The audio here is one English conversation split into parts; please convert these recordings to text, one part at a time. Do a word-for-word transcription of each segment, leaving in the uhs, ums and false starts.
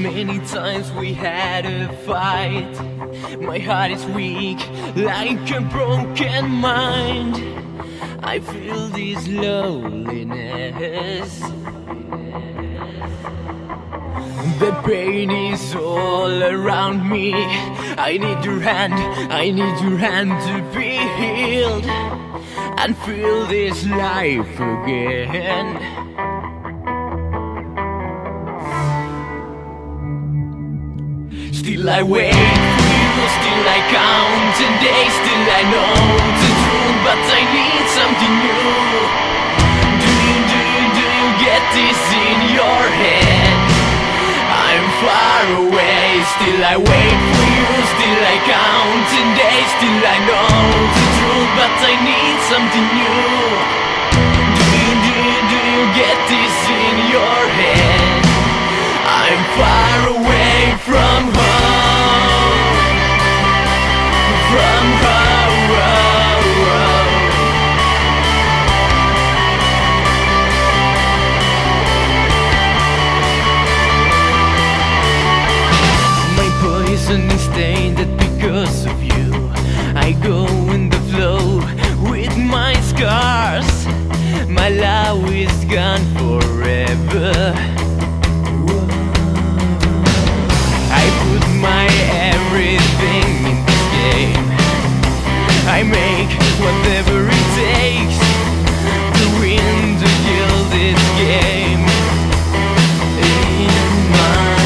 Many times we had a fight. My heart is weak, like a broken mind. I feel this loneliness. The pain is all around me. I need your hand, I need your hand to be healed and feel this life again. Still I wait for you, still I count the days, still I know the truth, but I need something new. Do you, do you, do you get this in your head? I'm far away, still I wait for you, still I count the days, still I know the truth, but I need something new. Do you, do you, do you get this in your head? I'm far away from home, from home, my poison is tainted because of you. I go in the flow with my scars. My love is gone forever. I put my everything in this game. I make whatever it takes to win, to kill this game. In my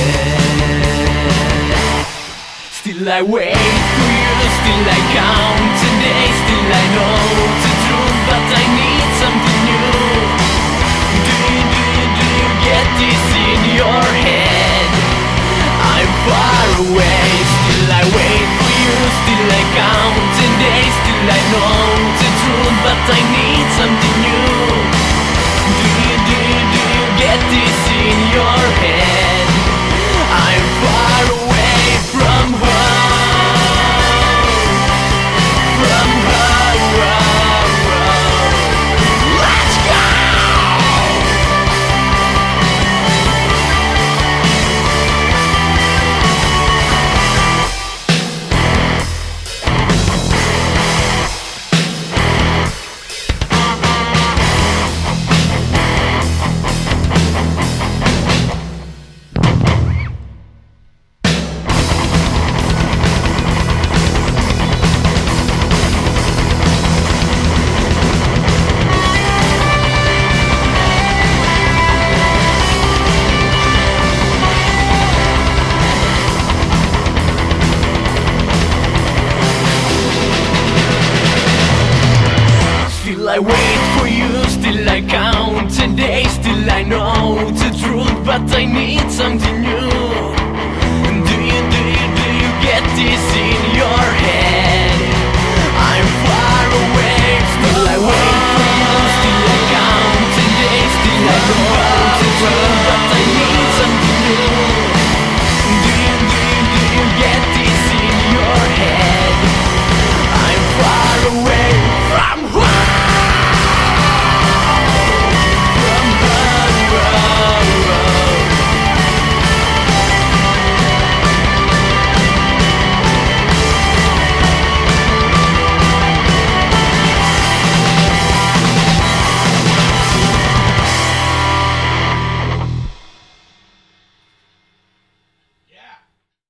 head, still I wait for you, still I count the days, still I know the truth, but I need something new. Do you, do you, do you get this in your head? I'm far away, still I wait for you, still I count the days, still I know the truth, but I need something new. Do you, do you, do you get this in your head? I'm far away from home, from home, let's go! Still I wait for you, still I count the days, still I know the truth, but I need something new. Do you, do you, do you get this in your head?